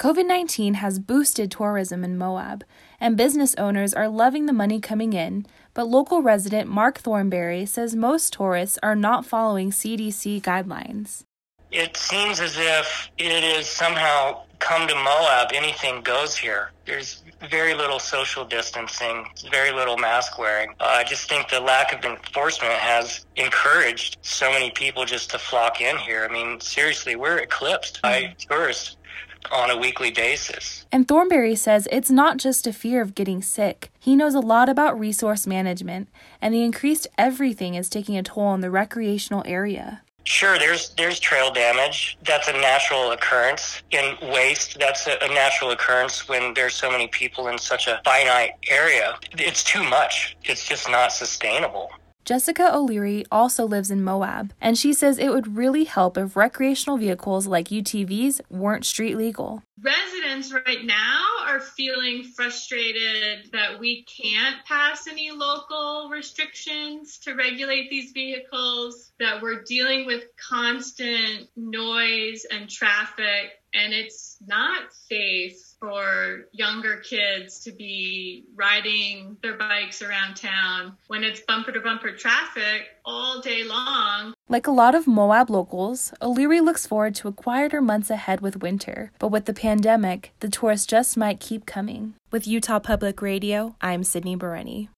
COVID-19 has boosted tourism in Moab, and business owners are loving the money coming in, but local resident Mark Thornberry says most tourists are not following CDC guidelines. It seems as if it is somehow come to Moab, anything goes here. There's very little social distancing, very little mask wearing. I just think the lack of enforcement has encouraged so many people just to flock in here. I mean, seriously, we're eclipsed by tourists on a weekly basis. And Thornberry says it's not just a fear of getting sick. He knows a lot about resource management, and the increased everything is taking a toll on the recreational area. Sure, there's trail damage. That's a natural occurrence. In waste, that's a natural occurrence when there's so many people in such a finite area. It's too much. It's just not sustainable. Jessica O'Leary also lives in Moab, and she says it would really help if recreational vehicles like UTVs weren't street legal. Residents right now are feeling frustrated that we can't pass any local restrictions to regulate these vehicles, that we're dealing with constant noise and traffic, and it's not safe for younger kids to be riding their bikes around town when it's bumper-to-bumper traffic all day long. Like a lot of Moab locals, O'Leary looks forward to a quieter months ahead with winter, but with the pandemic, the tourists just might keep coming. With Utah Public Radio, I'm Sydney Bereni.